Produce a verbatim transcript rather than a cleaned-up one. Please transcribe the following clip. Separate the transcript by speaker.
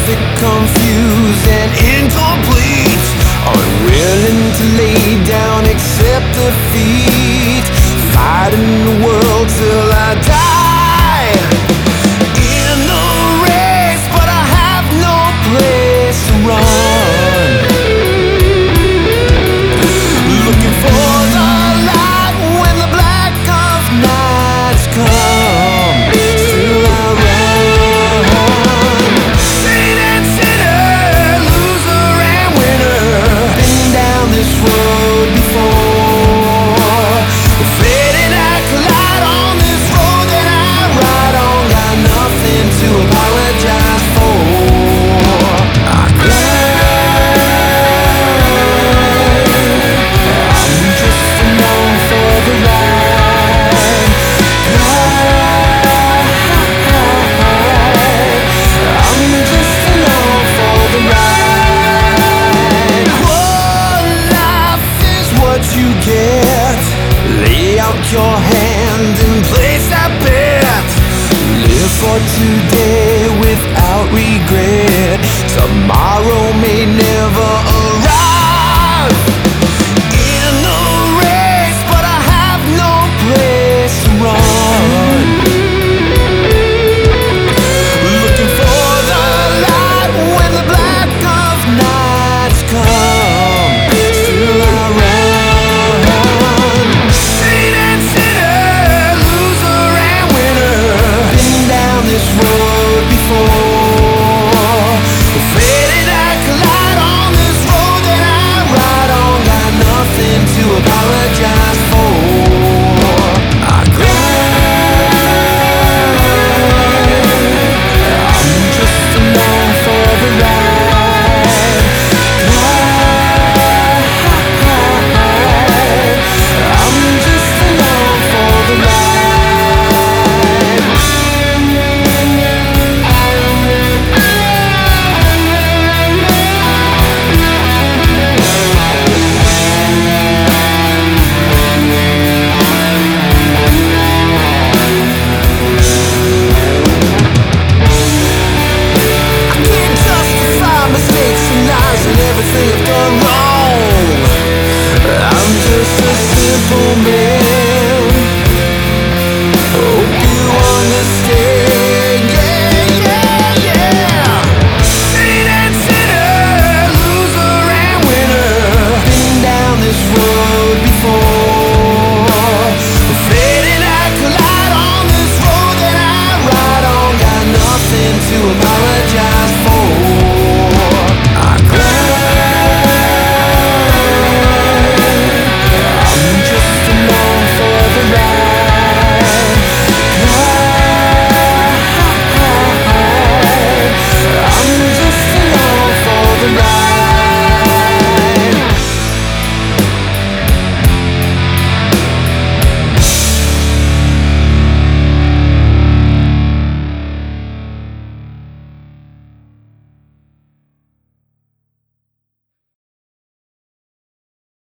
Speaker 1: perfect, confused and incomplete, unwilling to lay down, accept defeat, fighting the world till I die in the race, but I have no place to run. Looking for the light when the black of nights come, still I run. Saint and sinner, loser and winner, been down this road before. Fading acolyte on this road that I ride on, got nothing to apologize for. I climb, I'm just along for the ride. Climb, I'm just along for the ride. What life is what you get. Lay out your hand and place that bet. Live for today without regret. Tomorrow may never